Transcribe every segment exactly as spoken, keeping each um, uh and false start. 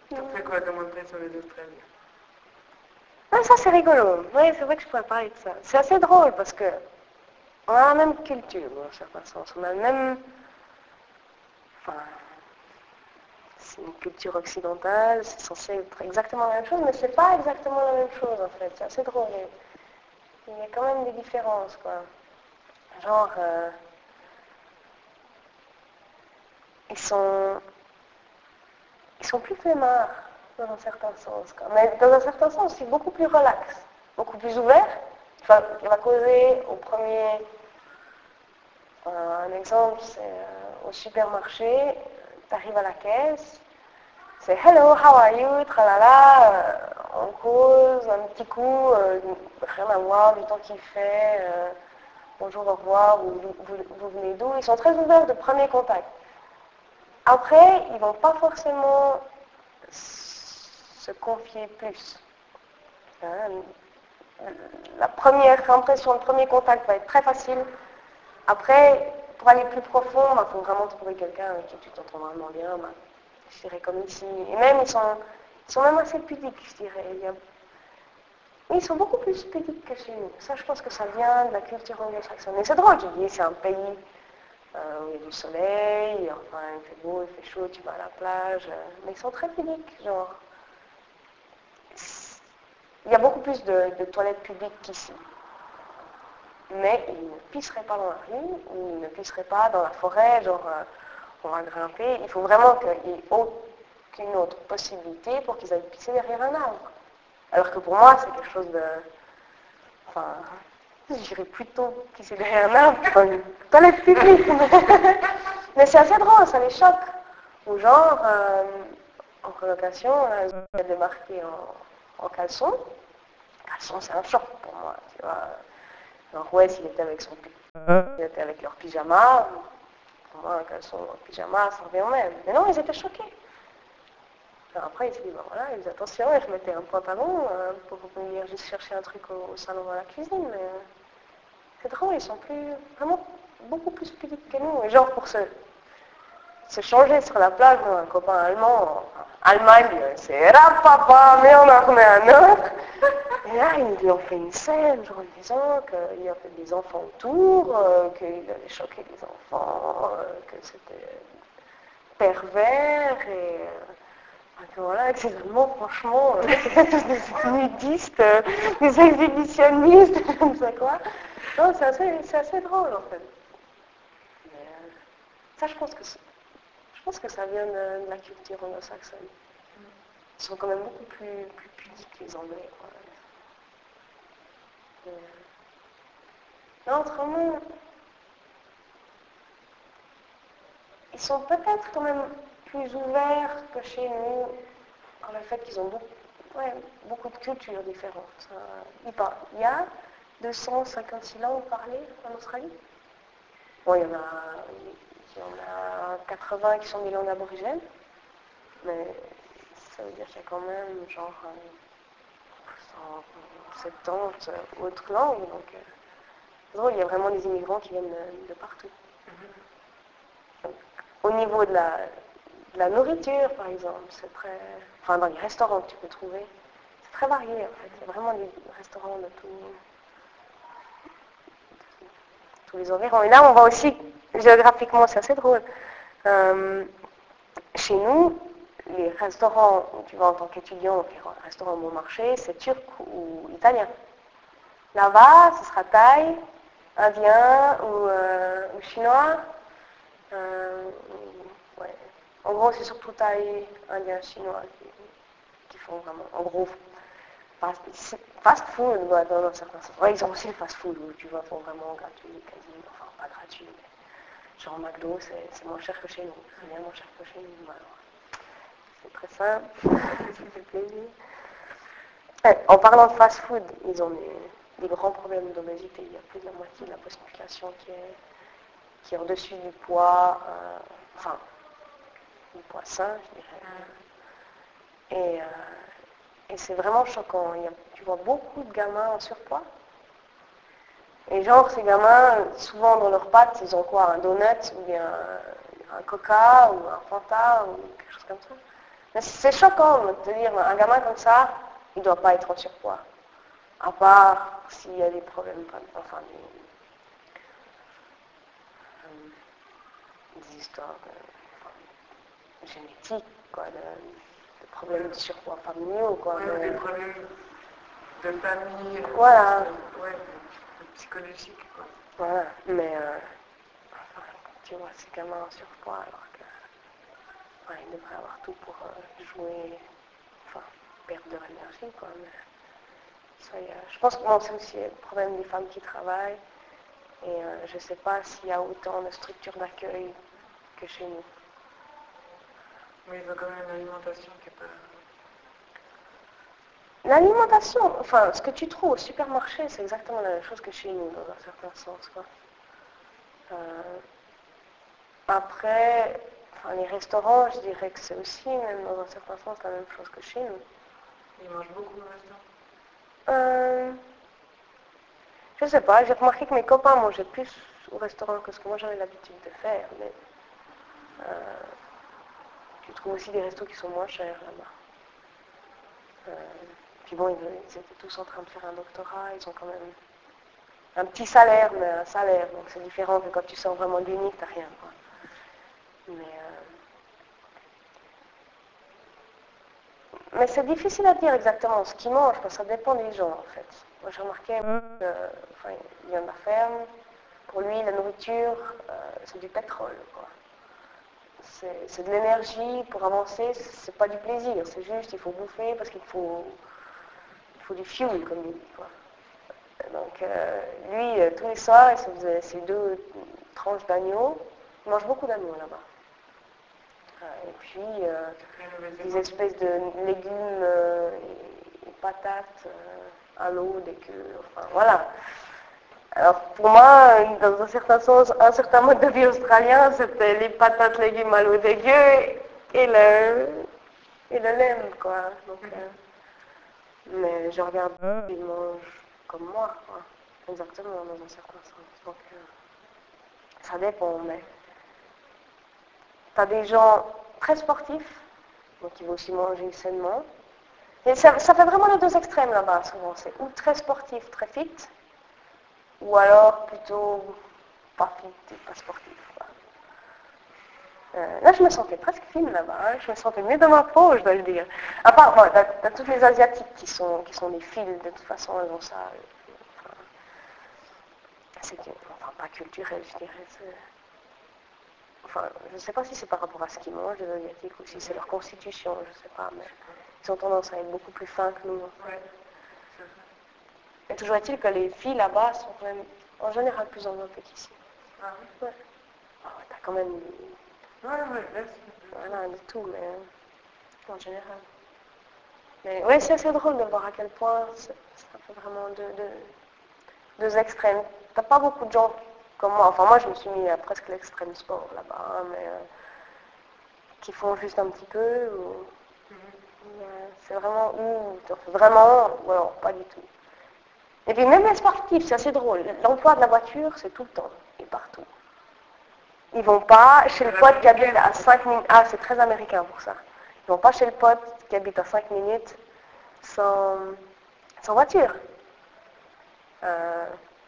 Après quoi, commenter sur les Australiens? Ah, ça c'est rigolo. Oui, c'est vrai que je pourrais parler de ça. C'est assez drôle parce que on a la même culture dans un certain sens. On a le même... Enfin, c'est une culture occidentale, c'est censé être exactement la même chose, mais c'est pas exactement la même chose en fait. C'est assez drôle. Il y a quand même des différences, quoi. Genre, euh, ils sont... Ils sont plus flemmards, dans un certain sens. Quoi. Mais dans un certain sens, c'est beaucoup plus relax, beaucoup plus ouvert. Enfin, il va causer au premier... Euh, un exemple, c'est euh, au supermarché, tu arrives à la caisse, c'est hello, how are you, tralala, euh, on cause, un petit coup, euh, rien à voir du temps qu'il fait, euh, bonjour, au revoir, vous, vous, vous venez d'où. Ils sont très ouverts de premier contact. Après, ils ne vont pas forcément se confier plus. Hein, la première impression, le premier contact va être très facile. Après, pour aller plus profond, il bah, faut vraiment trouver quelqu'un avec qui tu t'entends vraiment bien. Bah, je dirais comme ici. Et même, ils sont, ils sont même assez pudiques, je dirais. Il y a... Ils sont beaucoup plus pudiques que chez nous. Ça, je pense que ça vient de la culture anglo-saxonne. Et c'est drôle, je dis, c'est un pays euh, où il y a du soleil, enfin, il fait beau, il fait chaud, tu vas à la plage. Euh, mais ils sont très pudiques, genre. Il y a beaucoup plus de, de toilettes publiques qu'ici. Mais ils ne pisseraient pas dans la rue, ou ils ne pisseraient pas dans la forêt, genre euh, on va grimper. Il faut vraiment qu'il n'y ait aucune autre possibilité pour qu'ils aillent pisser derrière un arbre. Alors que pour moi, c'est quelque chose de... Enfin, j'irais plutôt pisser derrière un arbre qu'une toilette publique. Mais c'est assez drôle, ça les choque. Ou genre, euh, en colocation, là, je vais débarquer en, en caleçon. Caleçon, c'est un choc pour moi, tu vois. Alors ouais, s'il était avec son ils étaient avec leur pyjama, pour moi un caleçon en pyjama, ça revient au même. Mais non, ils étaient choqués. Alors après, ils se disent, ben voilà, ils disent attention, et je mettais un pantalon euh, pour venir juste chercher un truc au, au salon à la cuisine. Mais euh, c'est drôle, ils sont plus, vraiment beaucoup plus pudiques que nous. Et genre pour se, se changer sur la plage, un copain allemand, en Allemagne, c'est rapapa, mais on en remet un autre. Et là, ils lui ont fait une scène, genre en disant qu'il y avait des enfants autour, euh, qu'il allait choquer les enfants, euh, que c'était pervers, et euh, que voilà, que ces Allemands, franchement, euh, c'était tous des nudistes, euh, des exhibitionnistes, je ne sais quoi. Non, c'est assez, c'est assez drôle, en fait. Mais, euh, ça, je pense que je pense que ça vient de, de la culture anglo-saxonne. Ils sont quand même beaucoup plus, plus pudiques, les Anglais, quoi. Non, autrement, ils sont peut-être quand même plus ouverts que chez nous, en le fait qu'ils ont beaucoup, ouais, beaucoup de cultures différentes. Euh, il y a deux cent cinquante-six langues parlées en Australie. Bon, il y en a, il y en a quatre-vingts qui sont des langues aborigènes, mais ça veut dire qu'il y a quand même genre cent soixante-dix autres langues. Donc, euh, c'est drôle, il y a vraiment des immigrants qui viennent de, de partout. Donc, au niveau de la, de la nourriture, par exemple, c'est très... Enfin, dans les restaurants que tu peux trouver, c'est très varié, en fait. Il y a vraiment des restaurants de tout, tous les environs. Et là, on voit aussi, géographiquement, c'est assez drôle. Euh, chez nous, les restaurants où tu vas en tant qu'étudiant, les restaurants bon marché, c'est turc ou italien. Là-bas, ce sera thaï, indien ou, euh, ou chinois. Euh, ouais. En gros, c'est surtout thaï, indien, chinois qui, qui font vraiment, en gros, fast, fast food, ouais, dans un certain sens. Ouais, ils ont aussi le fast food où tu vois, font vraiment gratuit, quasi, enfin pas gratuit, mais genre McDo, c'est, c'est moins cher que chez nous. C'est bien moins cher que chez nous. Alors, c'est très simple, ça fait plaisir. Ouais, en parlant de fast food, ils ont des, des grands problèmes d'obésité. Il y a plus de la moitié de la population qui est, qui est au-dessus du poids, euh, enfin, du poids sain, je dirais. Et, euh, et c'est vraiment choquant. Il y a, tu vois beaucoup de gamins en surpoids. Et genre, ces gamins, souvent dans leurs pattes, ils ont quoi? Un donut, ou bien un, un coca, ou un Fanta, ou quelque chose comme ça. Mais c'est choquant de te dire, un gamin comme ça, il ne doit pas être en surpoids. À part s'il y a des problèmes en famille. Des histoires de, génétiques, quoi, de, de problèmes de surpoids familiaux, quoi. Ouais, Mais, des problèmes de famille, voilà. de, ouais, de, de psychologique, quoi. Voilà, mais euh, enfin, tu vois, ces gamins en surpoids, alors que ouais, ils devraient avoir tout pour euh, jouer, enfin, perdre de l'énergie, quoi. Mais, ça y est, je pense que bon, c'est aussi le problème des femmes qui travaillent. Et euh, je ne sais pas s'il y a autant de structures d'accueil que chez nous. Mais ils ont quand même une alimentation qui n'est pas... L'alimentation, enfin, ce que tu trouves au supermarché, c'est exactement la même chose que chez nous, dans un certain sens, quoi. Euh, après, enfin, les restaurants, je dirais que c'est aussi, même dans un certain sens, la même chose que chez nous. Ils mangent beaucoup au restaurant. Euh, je ne sais pas, j'ai remarqué que mes copains mangeaient plus au restaurant que ce que moi j'avais l'habitude de faire, mais euh, tu trouves aussi des restos qui sont moins chers là-bas. Euh, puis bon, ils, ils étaient tous en train de faire un doctorat, ils ont quand même un petit salaire, mais un salaire, donc c'est différent que quand tu sors vraiment de l'unique, t'as rien, quoi. Mais, euh, mais c'est difficile à dire exactement ce qu'ils mangent, parce que ça dépend des gens, en fait. Moi, j'ai remarqué que, enfin, il vient de la ferme, pour lui, la nourriture, euh, c'est du pétrole, quoi. C'est, c'est de l'énergie pour avancer, c'est pas du plaisir, c'est juste, il faut bouffer parce qu'il faut, il faut du fuel, comme il dit, quoi. Donc, euh, lui, euh, tous les soirs, il se faisait ses deux tranches d'agneau. Il mange beaucoup d'agneau là-bas. Euh, et puis, euh, des espèces de légumes euh, et, et patates euh, à l'eau, des queues, enfin, voilà. Alors, pour moi, dans un certain sens, un certain mode de vie australien, c'était les patates, légumes à l'eau dégueu et le, et le lait, quoi. Donc, euh, mais je regarde, ils mangent comme moi, quoi. Exactement, dans un certain sens. Donc, euh, ça dépend, mais tu as des gens très sportifs, donc ils vont aussi manger sainement. Et ça, ça fait vraiment les deux extrêmes là-bas, souvent. C'est ou très sportif, très fit, ou alors plutôt pas fit et pas sportif, quoi. Euh, là, je me sentais presque fine là-bas. Hein. Je me sentais mieux dans ma peau, je dois le dire. À part, bon, t'as, t'as toutes les Asiatiques qui sont, qui sont des fils, de toute façon, elles ont ça. Enfin, c'est que, enfin, pas culturel, je dirais. C'est... Enfin, je ne sais pas si c'est par rapport à ce qu'ils mangent, les Asiatiques, ou si c'est leur constitution, je ne sais pas, mais ils ont tendance à être beaucoup plus fins que nous. Ouais. Et toujours est-il que les filles là-bas sont quand même, en général, plus enveloppées qu'ici. Ah oui. Ouais. Ah ouais, t'as quand même, Ouais, ouais, là, c'est... voilà, de tout, mais en général. Mais ouais, c'est assez drôle de voir à quel point ça fait vraiment deux, deux, deux extrêmes. T'as pas beaucoup de gens comme moi, enfin moi je me suis mis à presque l'extrême sport là-bas, hein, mais euh, qui font juste un petit peu, ou, mm-hmm. euh, c'est vraiment, ou t'en fais vraiment, ou alors pas du tout. Et puis même les sportifs, c'est assez drôle, l'emploi de la voiture c'est tout le temps, et partout. Ils vont pas chez le pote qui habite à cinq minutes, ah c'est très américain pour ça. Ils vont pas chez le pote qui habite à cinq minutes sans, sans voiture. Euh,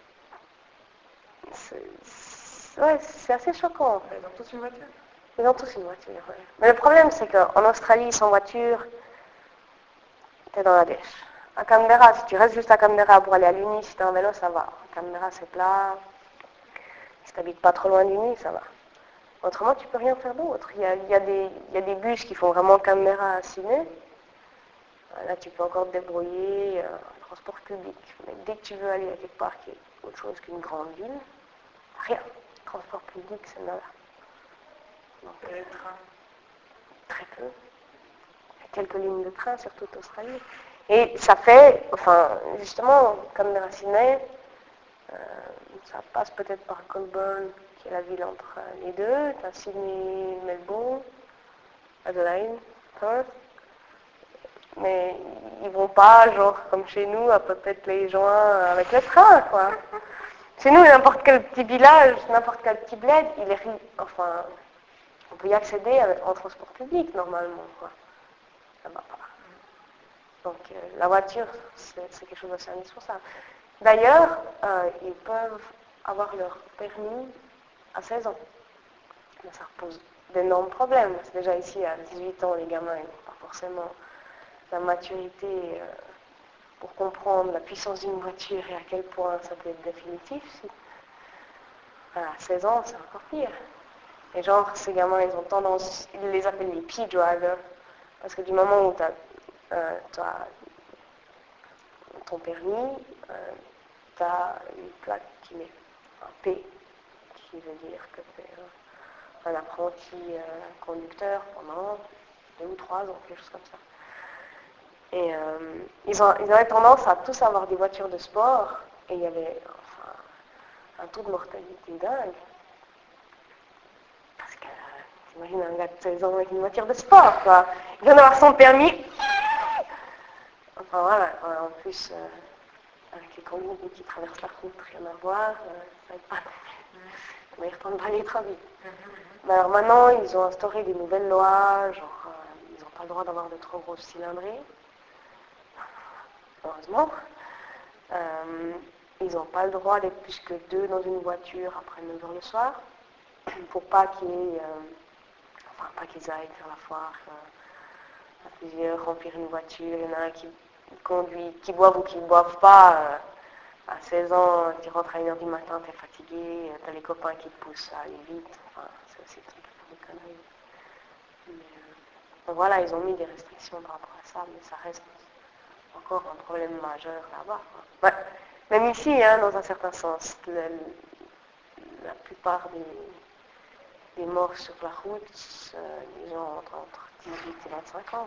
c'est, c'est, ouais, c'est assez choquant en fait. Ils ont tous une voiture. Ils ont tous une voiture, ouais. Mais le problème c'est qu'en Australie, sans voiture, t'es dans la dèche. À Canberra, si tu restes juste à Canberra pour aller à l'Uni, si t'es en vélo, ça va. À Canberra, c'est plat. Si t'habites pas trop loin de l'Uni, ça va. Autrement, tu peux rien faire d'autre. Il y a, il y a, des, il y a des bus qui font vraiment Canberra à Sydney. Là, tu peux encore te débrouiller, euh, transport public. Mais dès que tu veux aller à quelque part qui est autre chose qu'une grande ville, rien. Transport public, c'est nada. Donc, Et les trains. très peu. Il y a quelques lignes de train, surtout en Australie. Et ça fait, enfin, justement, comme dans Sydney, euh, ça passe peut-être par Colburn, qui est la ville entre les deux. Tu as Sydney, Melbourne, Adelaide, Perth. Mais ils vont pas, genre, comme chez nous, à peut-être les joints avec le train, quoi. Chez nous, n'importe quel petit village, n'importe quel petit bled, il est, enfin, on peut y accéder avec, en transport public, normalement, quoi. ça ne va pas. Donc euh, la voiture, c'est, c'est quelque chose d'assez indispensable. D'ailleurs, euh, ils peuvent avoir leur permis à seize ans. Mais ça pose d'énormes problèmes. C'est déjà ici, à dix-huit ans, les gamins n'ont pas forcément la maturité euh, pour comprendre la puissance d'une voiture et à quel point ça peut être définitif. À seize ans, c'est encore pire. Et genre, ces gamins, ils ont tendance, ils les appellent les P-drivers, parce que du moment où tu as euh, ton permis, euh, tu as une plaque qui met un P, qui veut dire que tu es un apprenti euh, conducteur pendant deux ou trois ans, quelque chose comme ça. Et euh, ils, ont, ils avaient tendance à tous avoir des voitures de sport, et il y avait enfin, un taux de mortalité dingue. Parce que, t'imagines un gars de seize ans avec une voiture de sport, quoi. Il vient d'avoir son permis. Enfin voilà, en plus, euh, avec les kangourous qui traversent la route, rien à voir, euh, ça va pas. Mais ils retournent pas aller trop vite. Mais alors maintenant, ils ont instauré des nouvelles lois, genre, euh, ils n'ont pas le droit d'avoir de trop grosses cylindrées. Heureusement. Euh, ils n'ont pas le droit d'être plus que deux dans une voiture après neuf heures le soir, pour pas qu'ils euh, enfin, pas qu'ils aillent faire la foire euh, à plusieurs, remplir une voiture. Il y en a un qui conduit, qui boivent ou qui ne boivent pas. Euh, à seize ans, tu rentres à une heure du matin, tu es fatigué, tu as les copains qui te poussent à aller vite. Enfin, c'est aussi un truc de conneries. Mais, euh, donc voilà, ils ont mis des restrictions par rapport à ça, mais ça reste encore un problème majeur là-bas. Ouais. Même ici, hein, dans un certain sens, la, la plupart des, des morts sur la route, euh, les gens ont entre dix-huit et vingt-cinq ans.